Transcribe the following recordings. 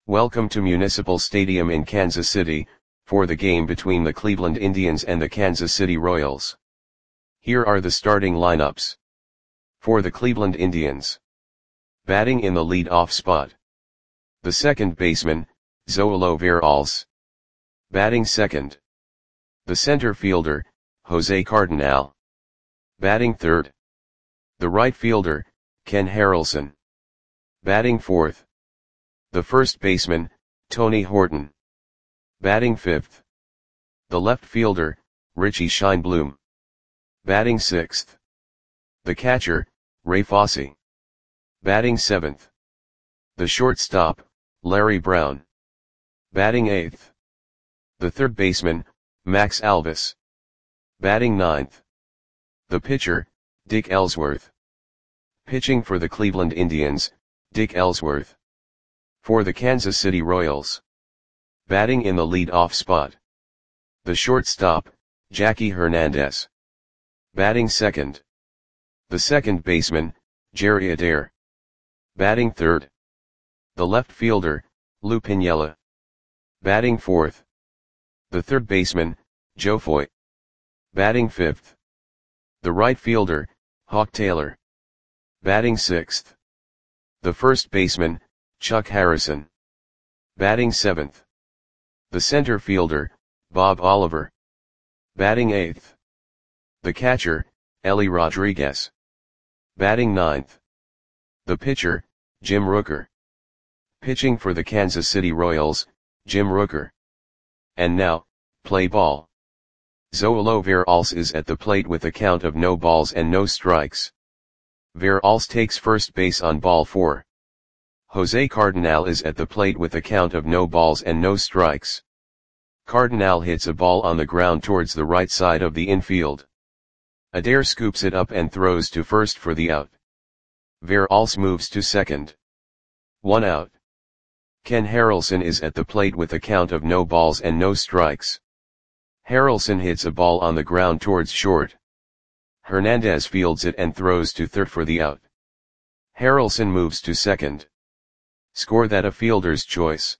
Welcome to Municipal Stadium in Kansas City, for the game between the Cleveland Indians and the Kansas City Royals. Here are the starting lineups. For the Cleveland Indians. Batting in the lead-off spot. The second baseman, Zoilo Veralles. Batting second. The center fielder, Jose Cardenal. Batting third. The right fielder, Ken Harrelson. Batting fourth. The first baseman, Tony Horton. Batting fifth. The left fielder, Richie Scheinblum. Batting sixth. The catcher, Ray Fosse. Batting seventh. The shortstop, Larry Brown. Batting eighth. The third baseman, Max Alvis. Batting ninth. The pitcher, Dick Ellsworth. Pitching for the Cleveland Indians, Dick Ellsworth. For the Kansas City Royals. Batting in the lead-off spot. The shortstop, Jackie Hernandez. Batting second. The second baseman, Jerry Adair. Batting third. The left fielder, Lou Piniella. Batting fourth. The third baseman, Joe Foy. Batting fifth. The right fielder, Hawk Taylor. Batting sixth. The first baseman, Chuck Harrison. Batting seventh. The center fielder, Bob Oliver. Batting eighth. The catcher, Ellie Rodriguez. Batting ninth. The pitcher, Jim Rooker. Pitching for the Kansas City Royals, Jim Rooker. And now, play ball. Zoilo Veralles is at the plate with a count of no balls and no strikes. Veralles takes first base on ball 4. Jose Cardenal is at the plate with a count of no balls and no strikes. Cardenal hits a ball on the ground towards the right side of the infield. Adair scoops it up and throws to first for the out. Veralles moves to second. 1 out. Ken Harrelson is at the plate with a count of no balls and no strikes. Harrelson hits a ball on the ground towards short. Hernandez fields it and throws to third for the out. Harrelson moves to second. Score that a fielder's choice.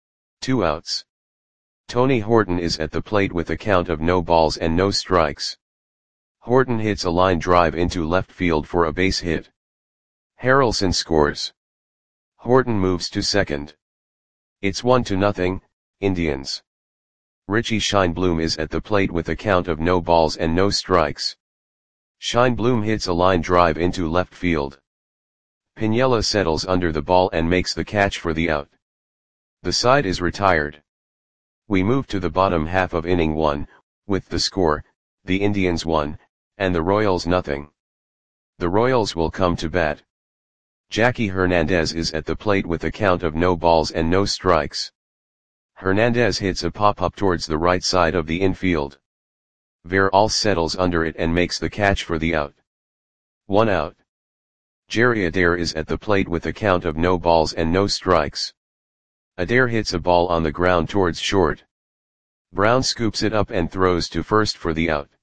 2 outs. Tony Horton is at the plate with a count of no balls and no strikes. Horton hits a line drive into left field for a base hit. Harrelson scores. Horton moves to second. It's 1-0, Indians. Richie Scheinblum is at the plate with a count of no balls and no strikes. Scheinblum hits a line drive into left field. Piniella settles under the ball and makes the catch for the out. The side is retired. We move to the bottom half of inning 1, with the score, the Indians 1, and the Royals 0. The Royals will come to bat. Jackie Hernandez is at the plate with a count of no balls and no strikes. Hernandez hits a pop-up towards the right side of the infield. Veralles settles under it and makes the catch for the out. 1 out. Jerry Adair is at the plate with a count of no balls and no strikes. Adair hits a ball on the ground towards short. Brown scoops it up and throws to first for the out.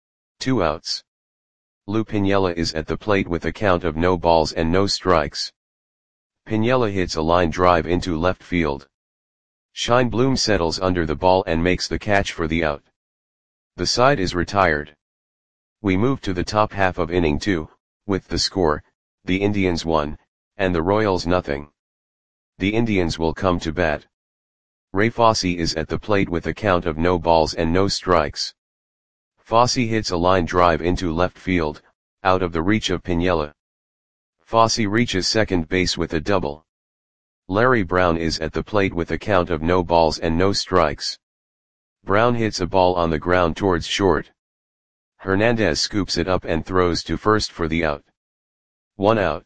2 outs. Lou Piniella is at the plate with a count of no balls and no strikes. Piniella hits a line drive into left field. Scheinblum settles under the ball and makes the catch for the out. The side is retired. We move to the top half of inning 2, with the score, the Indians 1, and the Royals 0. The Indians will come to bat. Ray Fosse is at the plate with a count of no balls and no strikes. Fosse hits a line drive into left field, out of the reach of Piniella. Fosse reaches second base with a double. Larry Brown is at the plate with a count of no balls and no strikes. Brown hits a ball on the ground towards short. Hernandez scoops it up and throws to first for the out. 1 out.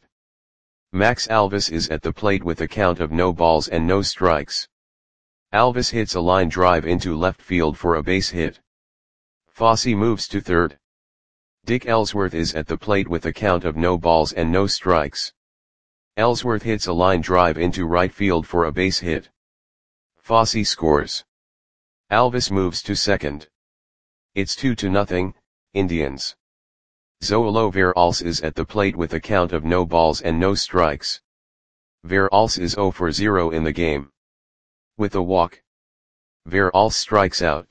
Max Alvis is at the plate with a count of no balls and no strikes. Alvis hits a line drive into left field for a base hit. Fosse moves to third. Dick Ellsworth is at the plate with a count of no balls and no strikes. Ellsworth hits a line drive into right field for a base hit. Fosse scores. Alvis moves to second. It's 2-0, Indians. Zoilo Veralles is at the plate with a count of no balls and no strikes. Veralles is 0 for 0 in the game. with a walk. Verall strikes out.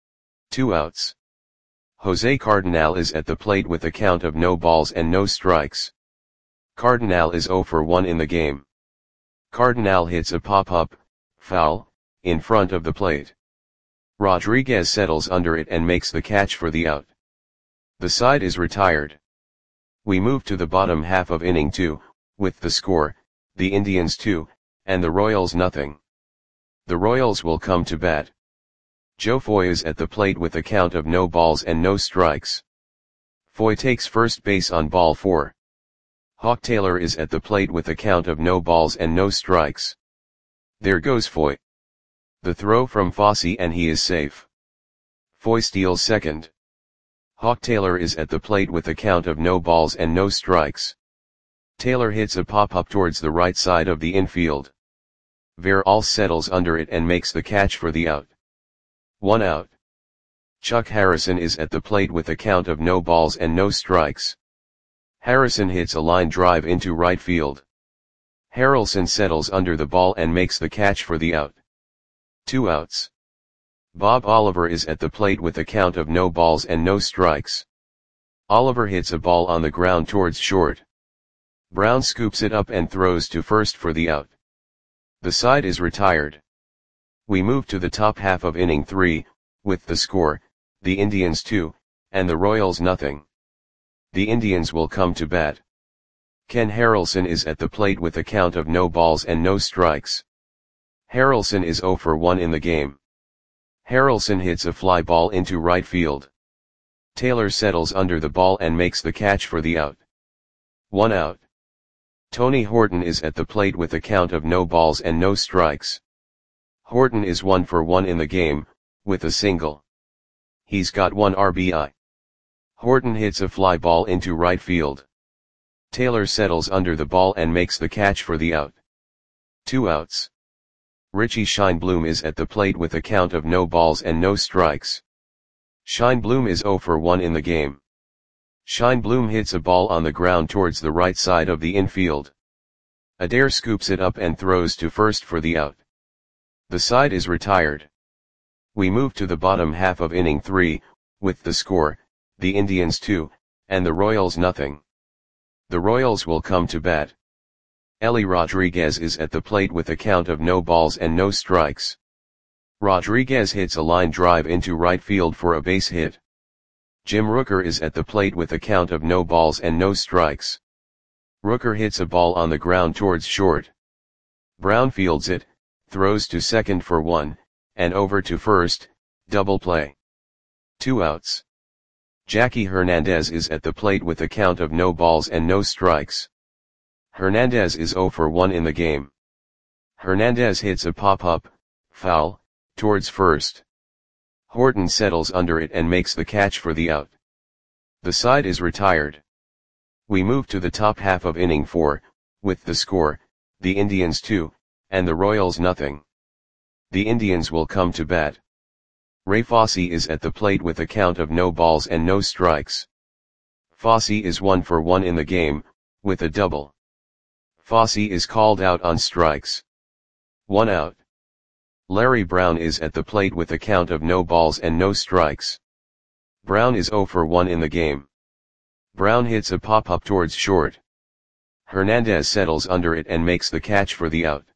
2 outs. Jose Cardenal is at the plate with a count of no balls and no strikes. Cardenal is 0 for 1 in the game. Cardenal hits a pop-up, foul, in front of the plate. Rodriguez settles under it and makes the catch for the out. The side is retired. We move to the bottom half of inning 2, with the score, the Indians 2, and the Royals nothing. The Royals will come to bat. Joe Foy is at the plate with a count of no balls and no strikes. Foy takes first base on ball 4. Hawk Taylor is at the plate with a count of no balls and no strikes. There goes Foy. The throw from Fosse and he is safe. Foy steals second. Hawk Taylor is at the plate with a count of no balls and no strikes. Taylor hits a pop-up towards the right side of the infield. Verall settles under it and makes the catch for the out. 1 out. Chuck Harrison is at the plate with a count of no balls and no strikes. Harrison hits a line drive into right field. Harrelson settles under the ball and makes the catch for the out. 2 outs. Bob Oliver is at the plate with a count of no balls and no strikes. Oliver hits a ball on the ground towards short. Brown scoops it up and throws to first for the out. The side is retired. We move to the top half of inning 3, with the score, the Indians 2, and the Royals nothing. The Indians will come to bat. Ken Harrelson is at the plate with a count of no balls and no strikes. Harrelson is 0 for 1 in the game. Harrelson hits a fly ball into right field. Taylor settles under the ball and makes the catch for the out. 1 out. Tony Horton is at the plate with a count of no balls and no strikes. Horton is 1 for 1 in the game, with a single. He's got 1 RBI. Horton hits a fly ball into right field. Taylor settles under the ball and makes the catch for the out. 2 outs. Richie Scheinblum is at the plate with a count of no balls and no strikes. Scheinblum is 0 for 1 in the game. Scheinblum hits a ball on the ground towards the right side of the infield. Adair scoops it up and throws to first for the out. The side is retired. We move to the bottom half of inning 3, with the score, the Indians 2, and the Royals nothing. The Royals will come to bat. Ellie Rodriguez is at the plate with a count of no balls and no strikes. Rodriguez hits a line drive into right field for a base hit. Jim Rooker is at the plate with a count of no balls and no strikes. Rooker hits a ball on the ground towards short. Brown fields it, throws to second for 1, and over to first, double play. 2 outs. Jackie Hernandez is at the plate with a count of no balls and no strikes. Hernandez is 0 for 1 in the game. Hernandez hits a pop-up, foul, towards first. Horton settles under it and makes the catch for the out. The side is retired. We move to the top half of inning 4, with the score, the Indians 2, and the Royals nothing. The Indians will come to bat. Ray Fosse is at the plate with a count of no balls and no strikes. Fosse is 1 for 1 in the game, with a double. Fosse is called out on strikes. 1 out. Larry Brown is at the plate with a count of no balls and no strikes. Brown is 0 for 1 in the game. Brown hits a pop-up towards short. Hernandez settles under it and makes the catch for the out.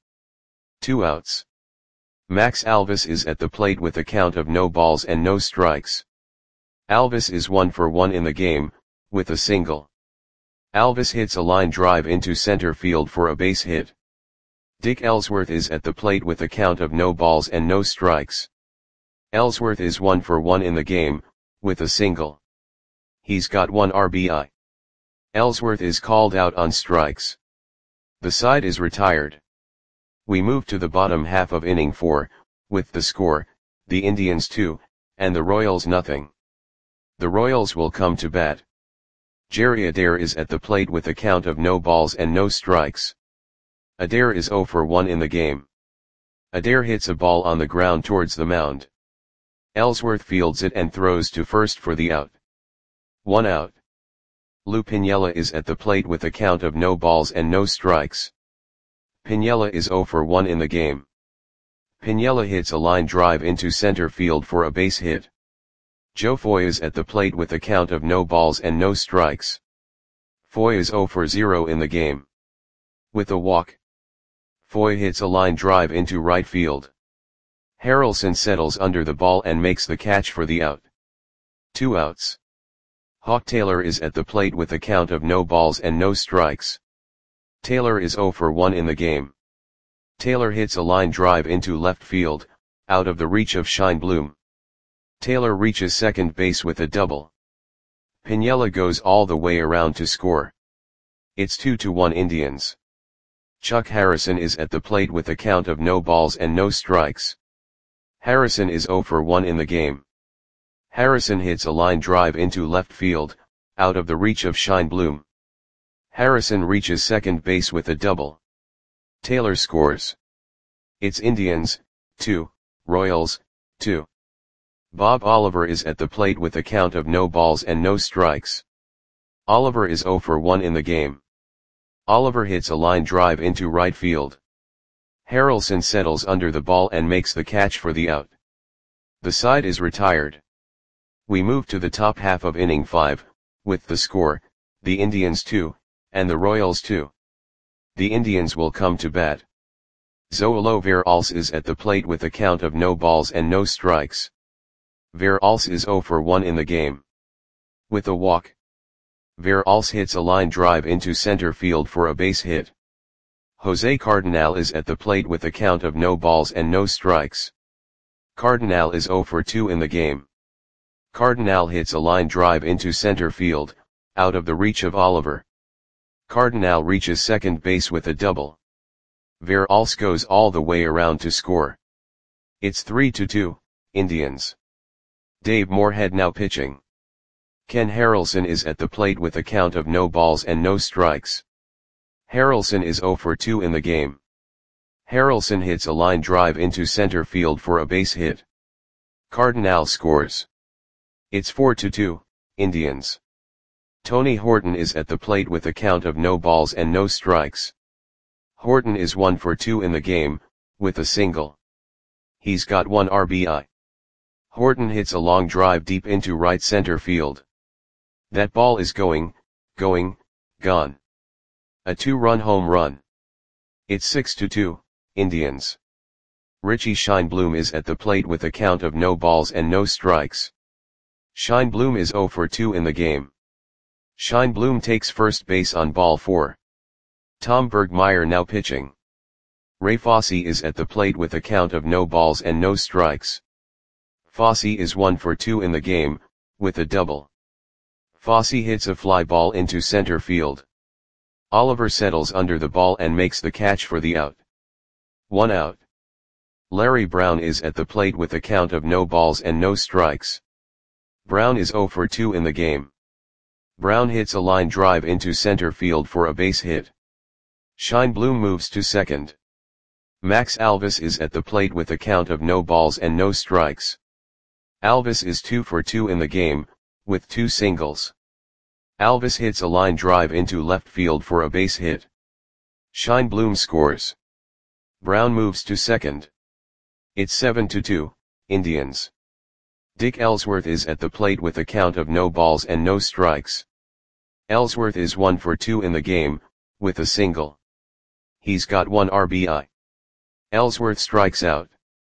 2 outs. Max Alvis is at the plate with a count of no balls and no strikes. Alvis is 1 for 1 in the game, with a single. Alvis hits a line drive into center field for a base hit. Dick Ellsworth is at the plate with a count of no balls and no strikes. Ellsworth is 1 for 1 in the game, with a single. He's got 1 RBI. Ellsworth is called out on strikes. The side is retired. We move to the bottom half of inning 4, with the score, the Indians 2, and the Royals nothing. The Royals will come to bat. Jerry Adair is at the plate with a count of no balls and no strikes. Adair is 0 for 1 in the game. Adair hits a ball on the ground towards the mound. Ellsworth fields it and throws to first for the out. 1 out. Lou Piniella is at the plate with a count of no balls and no strikes. Piniella is 0 for 1 in the game. Piniella hits a line drive into center field for a base hit. Joe Foy is at the plate with a count of no balls and no strikes. Foy is 0 for 0 in the game. With a walk, Foy hits a line drive into right field. Harrelson settles under the ball and makes the catch for the out. 2 outs. Hawk Taylor is at the plate with a count of no balls and no strikes. Taylor is 0 for 1 in the game. Taylor hits a line drive into left field, out of the reach of Scheinblum. Taylor reaches second base with a double. Piniella goes all the way around to score. It's 2-1 Indians. Chuck Harrison is at the plate with a count of no balls and no strikes. Harrison is 0 for 1 in the game. Harrison hits a line drive into left field, out of the reach of Scheinblum. Harrison reaches second base with a double. Taylor scores. It's Indians, 2, Royals, 2. Bob Oliver is at the plate with a count of no balls and no strikes. Oliver is 0 for 1 in the game. Oliver hits a line drive into right field. Harrelson settles under the ball and makes the catch for the out. The side is retired. We move to the top half of inning 5, with the score, the Indians 2, and the Royals 2. The Indians will come to bat. Zoilo Veralce is at the plate with a count of no balls and no strikes. Veralce is 0 for 1 in the game. With a walk, Veralce hits a line drive into center field for a base hit. Jose Cardenal is at the plate with a count of no balls and no strikes. Cardenal is 0 for 2 in the game. Cardenal hits a line drive into center field, out of the reach of Oliver. Cardenal reaches second base with a double. Veralce goes all the way around to score. It's 3-2, Indians. Dave Moorhead now pitching. Ken Harrelson is at the plate with a count of no balls and no strikes. Harrelson is 0 for 2 in the game. Harrelson hits a line drive into center field for a base hit. Cardenal scores. It's 4-2, Indians. Tony Horton is at the plate with a count of no balls and no strikes. Horton is 1 for 2 in the game, with a single. He's got 1 RBI. Horton hits a long drive deep into right center field. That ball is gone. A 2-run home run. It's 6-2, Indians. Richie Scheinblum is at the plate with a count of no balls and no strikes. Scheinblum is 0 for 2 in the game. Scheinblum takes first base on ball 4. Tom Bergmeyer now pitching. Ray Fosse is at the plate with a count of no balls and no strikes. Fosse is 1 for 2 in the game, with a double. Fosse hits a fly ball into center field. Oliver settles under the ball and makes the catch for the out. 1 out. Larry Brown is at the plate with a count of no balls and no strikes. Brown is 0 for 2 in the game. Brown hits a line drive into center field for a base hit. Scheinblum moves to second. Max Alvis is at the plate with a count of no balls and no strikes. Alvis is 2 for 2 in the game, with 2 singles. Alvis hits a line drive into left field for a base hit. Scheinblum scores. Brown moves to second. It's 7-2, Indians. Dick Ellsworth is at the plate with a count of no balls and no strikes. Ellsworth is 1 for 2 in the game, with a single. He's got 1 RBI. Ellsworth strikes out.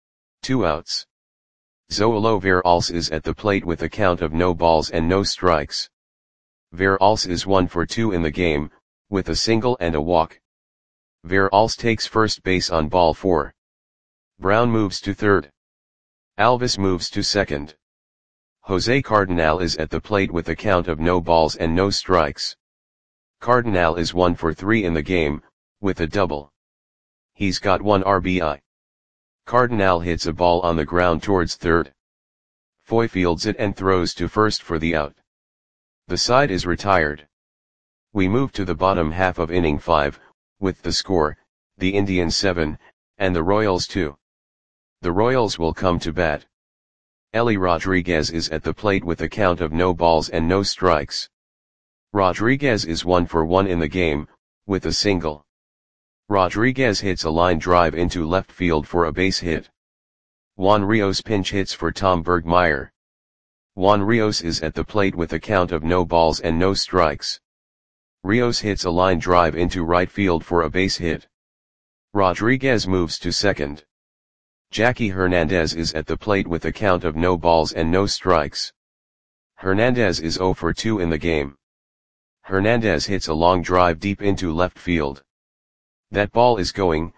2 outs. Zoilo Veralce is at the plate with a count of no balls and no strikes. Veralce is 1 for 2 in the game, with a single and a walk. Veralce takes first base on ball 4. Brown moves to third. Alvis moves to second. Jose Cardenal is at the plate with a count of no balls and no strikes. Cardenal is 1 for 3 in the game, with a double. He's got 1 RBI. Cardenal hits a ball on the ground towards third. Foy fields it and throws to first for the out. The side is retired. We move to the bottom half of inning 5, with the score, the Indians 7, and the Royals 2. The Royals will come to bat. Ellie Rodriguez is at the plate with a count of no balls and no strikes. Rodriguez is 1 for 1 in the game, with a single. Rodriguez hits a line drive into left field for a base hit. Juan Rios pinch hits for Tom Bergmeyer. Juan Rios is at the plate with a count of no balls and no strikes. Rios hits a line drive into right field for a base hit. Rodriguez moves to second. Jackie Hernandez is at the plate with a count of no balls and no strikes. Hernandez is 0 for 2 in the game. Hernandez hits a long drive deep into left field. That ball is gone.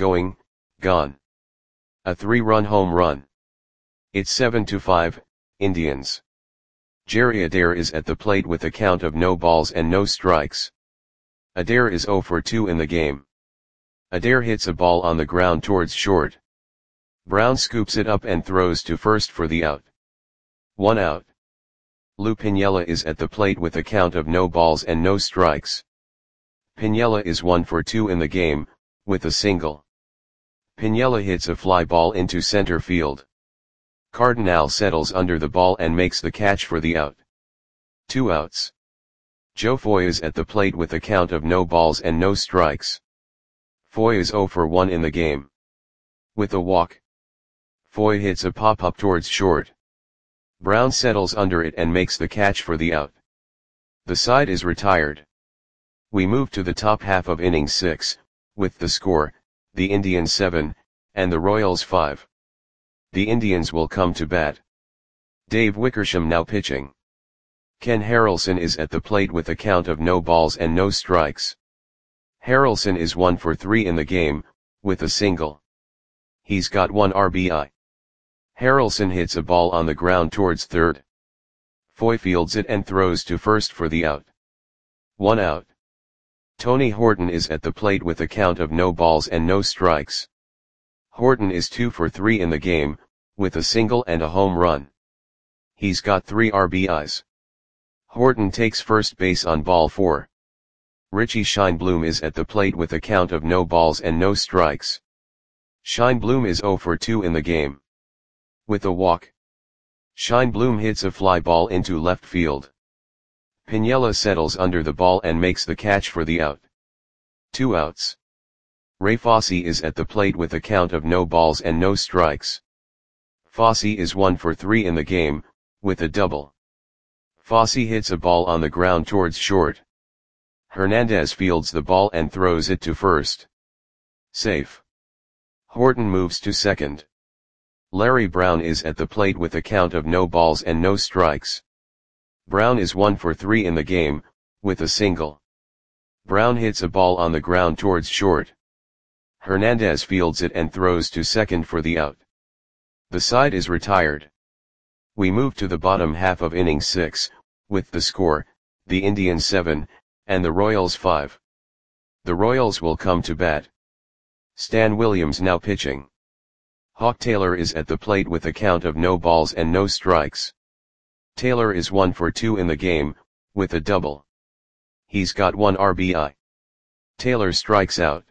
A 3-run home run. It's 7-5, Indians. Jerry Adair is at the plate with a count of no balls and no strikes. Adair is 0 for 2 in the game. Adair hits a ball on the ground towards short. Brown scoops it up and throws to first for the out. 1 out. Lou Piniella is at the plate with a count of no balls and no strikes. Piniella is 1 for 2 in the game, with a single. Piniella hits a fly ball into center field. Cardinal settles under the ball and makes the catch for the out. 2 outs. Joe Foy is at the plate with a count of no balls and no strikes. Foy is 0 for 1 in the game. With a walk. Foy hits a pop-up towards short. Brown settles under it and makes the catch for the out. The side is retired. We move to the top half of inning 6, with the score, the Indians 7, and the Royals 5. The Indians will come to bat. Dave Wickersham now pitching. Ken Harrelson is at the plate with a count of no balls and no strikes. Harrelson is 1 for 3 in the game, with a single. He's got 1 RBI. Harrelson hits a ball on the ground towards third. Foy fields it and throws to first for the out. 1 out. Tony Horton is at the plate with a count of no balls and no strikes. Horton is 2 for 3 in the game, with a single and a home run. He's got 3 RBIs. Horton takes first base on ball 4. Richie Scheinblum is at the plate with a count of no balls and no strikes. Scheinblum is 0 for 2 in the game. With a walk. Scheinblum hits a fly ball into left field. Piniella settles under the ball and makes the catch for the out. 2 outs. Ray Fosse is at the plate with a count of no balls and no strikes. Fosse is 1 for 3 in the game, with a double. Fosse hits a ball on the ground towards short. Hernandez fields the ball and throws it to first. Safe. Horton moves to second. Larry Brown is at the plate with a count of no balls and no strikes. Brown is 1 for 3 in the game, with a single. Brown hits a ball on the ground towards short. Hernandez fields it and throws to second for the out. The side is retired. We move to the bottom half of inning 6, with the score, the Indians 7, and the Royals 5. The Royals will come to bat. Stan Williams now pitching. Hawk Taylor is at the plate with a count of no balls and no strikes. Taylor is 1 for 2 in the game, with a double. He's got 1 RBI. Taylor strikes out.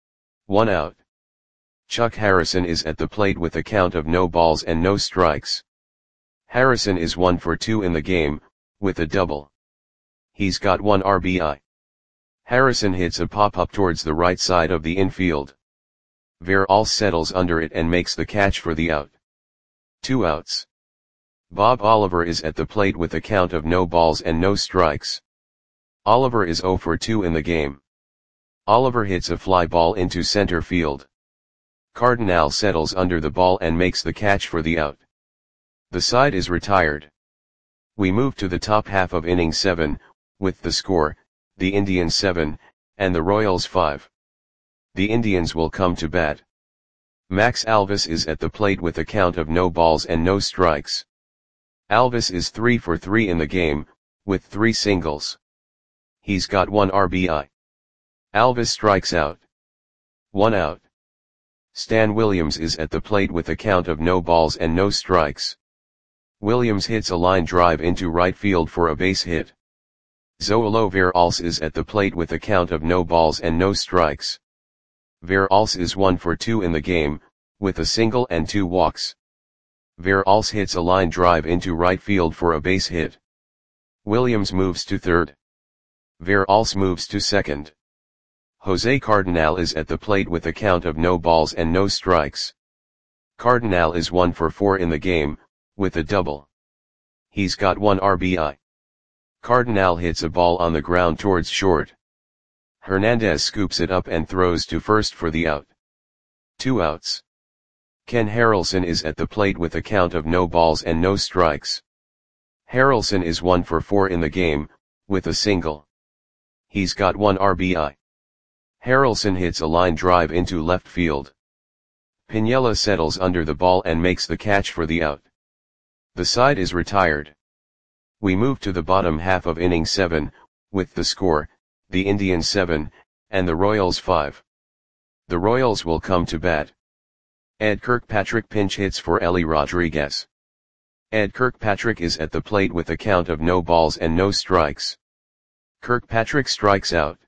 1 out. Chuck Harrison is at the plate with a count of no balls and no strikes. Harrison is 1 for 2 in the game, with a double. He's got 1 RBI. Harrison hits a pop-up towards the right side of the infield. Veralce settles under it and makes the catch for the out. 2 outs. Bob Oliver is at the plate with a count of no balls and no strikes. Oliver is 0 for 2 in the game. Oliver hits a fly ball into center field. Cardinal settles under the ball and makes the catch for the out. The side is retired. We move to the top half of inning 7, with the score, the Indians 7, and the Royals 5. The Indians will come to bat. Max Alvis is at the plate with a count of no balls and no strikes. Alvis is 3 for 3 in the game, with 3 singles. He's got 1 RBI. Alvis strikes out. 1 out. Stan Williams is at the plate with a count of no balls and no strikes. Williams hits a line drive into right field for a base hit. Zoilo Veralce is at the plate with a count of no balls and no strikes. Veralce is 1 for 2 in the game, with a single and 2 walks. Veralce hits a line drive into right field for a base hit. Williams moves to third. Veralce moves to second. Jose Cardinal is at the plate with a count of no balls and no strikes. Cardinal is 1 for 4 in the game, with a double. He's got 1 RBI. Cardinal hits a ball on the ground towards short. Hernandez scoops it up and throws to first for the out. 2 outs. Ken Harrelson is at the plate with a count of no balls and no strikes. Harrelson is 1 for 4 in the game, with a single. He's got 1 RBI. Harrelson hits a line drive into left field. Piniella settles under the ball and makes the catch for the out. The side is retired. We move to the bottom half of inning 7, with the score, the Indians 7, and the Royals 5. The Royals will come to bat. Ed Kirkpatrick pinch hits for Ellie Rodriguez. Ed Kirkpatrick is at the plate with a count of no balls and no strikes. Kirkpatrick strikes out.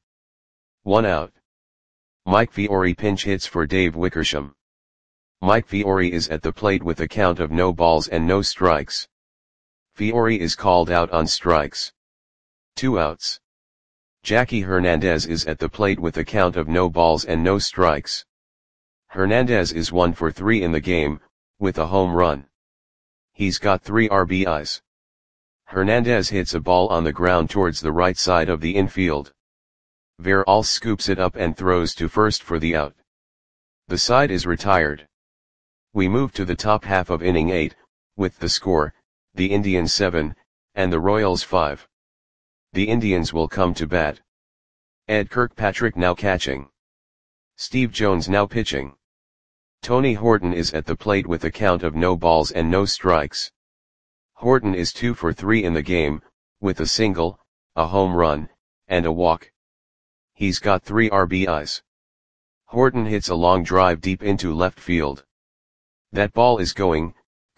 1 out. Mike Fiore pinch hits for Dave Wickersham. Mike Fiore is at the plate with a count of no balls and no strikes. Fiore is called out on strikes. 2 outs. Jackie Hernandez is at the plate with a count of no balls and no strikes. Hernandez is 1 for 3 in the game, with a home run. He's got 3 RBIs. Hernandez hits a ball on the ground towards the right side of the infield. Veralles scoops it up and throws to first for the out. The side is retired. We move to the top half of inning 8, with the score, the Indians 7, and the Royals 5. The Indians will come to bat. Ed Kirkpatrick now catching. Steve Jones now pitching. Tony Horton is at the plate with a count of no balls and no strikes. Horton is 2 for 3 in the game, with a single, a home run, and a walk. He's got 3 RBIs. Horton hits a long drive deep into left field. That ball is gone.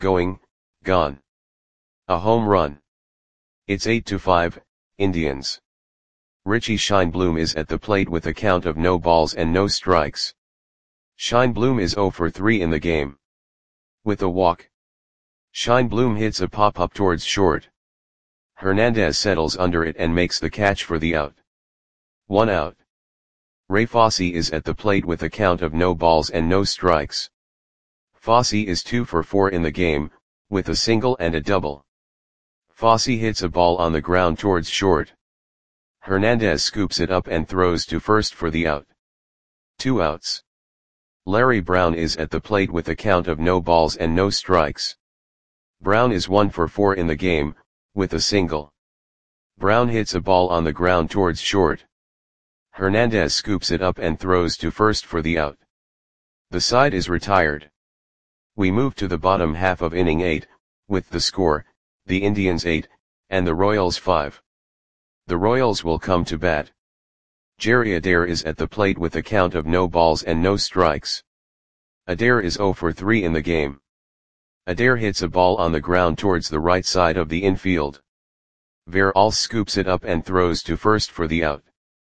A home run. It's 8-5, Indians. Richie Scheinblum is at the plate with a count of no balls and no strikes. Scheinblum is 0 for 3 in the game. With a walk. Scheinblum hits a pop-up towards short. Hernandez settles under it and makes the catch for the out. 1 out. Ray Fosse is at the plate with a count of no balls and no strikes. Fosse is 2 for 4 in the game, with a single and a double. Fosse hits a ball on the ground towards short. Hernandez scoops it up and throws to first for the out. 2 outs. Larry Brown is at the plate with a count of no balls and no strikes. Brown is 1 for 4 in the game, with a single. Brown hits a ball on the ground towards short. Hernandez scoops it up and throws to first for the out. The side is retired. We move to the bottom half of inning 8, with the score, the Indians 8, and the Royals 5. The Royals will come to bat. Jerry Adair is at the plate with a count of no balls and no strikes. Adair is 0 for 3 in the game. Adair hits a ball on the ground towards the right side of the infield. Veralles scoops it up and throws to first for the out.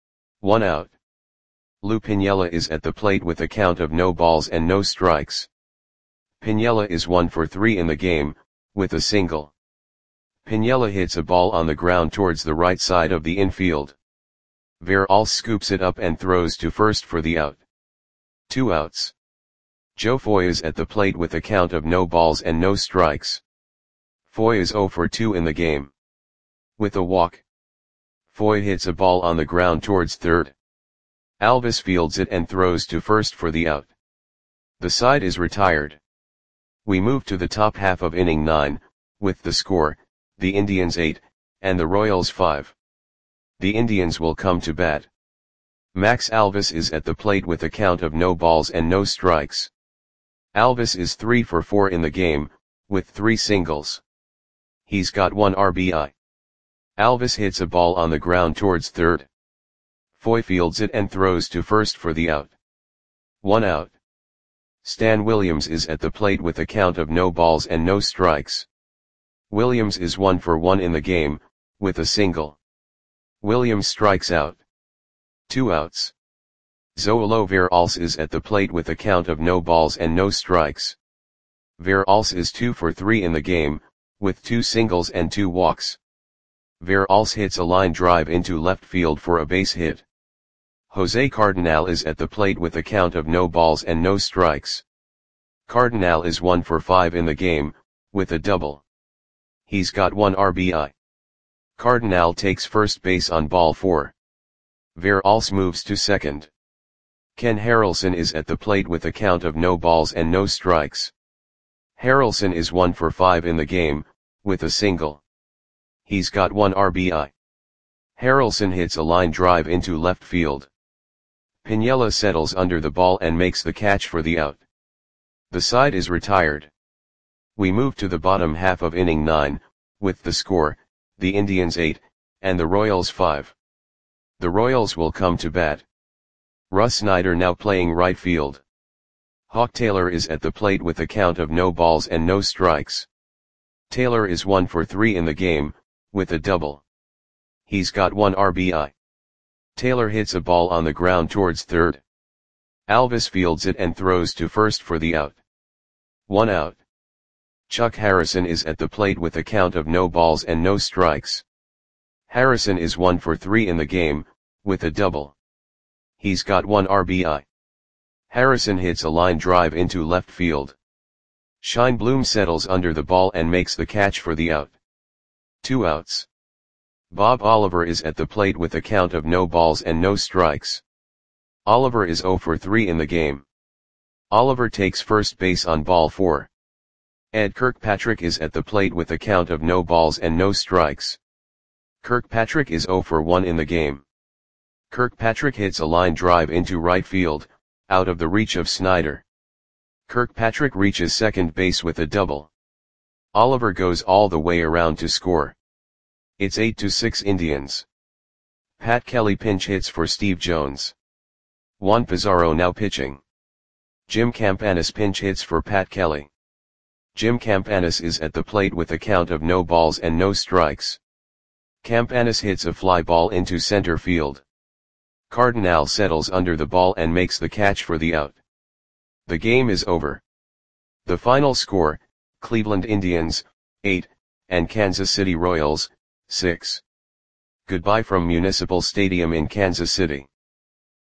1 out. Lou Piniella is at the plate with a count of no balls and no strikes. Piniella is 1 for 3 in the game, with a single. Piniella hits a ball on the ground towards the right side of the infield. Veralles scoops it up and throws to first for the out. 2 outs. Joe Foy is at the plate with a count of no balls and no strikes. Foy is 0 for 2 in the game. With a walk. Foy hits a ball on the ground towards third. Alvis fields it and throws to first for the out. The side is retired. We move to the top half of inning 9, with the score, the Indians 8, and the Royals 5. The Indians will come to bat. Max Alvis is at the plate with a count of no balls and no strikes. Alvis is 3 for 4 in the game, with 3 singles. He's got 1 RBI. Alvis hits a ball on the ground towards third. Foy fields it and throws to first for the out. 1 out. Stan Williams is at the plate with a count of no balls and no strikes. Williams is 1 for 1 in the game, with a single. Williams strikes out. 2 outs. Zoilo Veralles is at the plate with a count of no balls and no strikes. Veralles is 2 for 3 in the game, with 2 singles and 2 walks. Veralles hits a line drive into left field for a base hit. Jose Cardinal is at the plate with a count of no balls and no strikes. Cardinal is 1 for 5 in the game, with a double. He's got 1 RBI. Cardinal takes first base on ball 4. Veralce moves to second. Ken Harrelson is at the plate with a count of no balls and no strikes. Harrelson is 1 for 5 in the game, with a single. He's got 1 RBI. Harrelson hits a line drive into left field. Piniella settles under the ball and makes the catch for the out. The side is retired. We move to the bottom half of inning 9, with the score, the Indians 8, and the Royals 5. The Royals will come to bat. Russ Snyder now playing right field. Hawk Taylor is at the plate with a count of no balls and no strikes. Taylor is 1 for 3 in the game, with a double. He's got 1 RBI. Taylor hits a ball on the ground towards third. Alvis fields it and throws to first for the out. 1 out. Chuck Harrison is at the plate with a count of no balls and no strikes. Harrison is 1 for 3 in the game, with a double. He's got 1 RBI. Harrison hits a line drive into left field. Scheinblum settles under the ball and makes the catch for the out. 2 outs. Bob Oliver is at the plate with a count of no balls and no strikes. Oliver is 0 for 3 in the game. Oliver takes first base on ball 4. Ed Kirkpatrick is at the plate with a count of no balls and no strikes. Kirkpatrick is 0 for 1 in the game. Kirkpatrick hits a line drive into right field, out of the reach of Snyder. Kirkpatrick reaches second base with a double. Oliver goes all the way around to score. It's 8-6 Indians. Pat Kelly pinch hits for Steve Jones. Juan Pizarro now pitching. Jim Campanis pinch hits for Pat Kelly. Jim Campanis is at the plate with a count of no balls and no strikes. Campanis hits a fly ball into center field. Cardinal settles under the ball and makes the catch for the out. The game is over. The final score, Cleveland Indians, 8, and Kansas City Royals, 6. Goodbye from Municipal Stadium in Kansas City.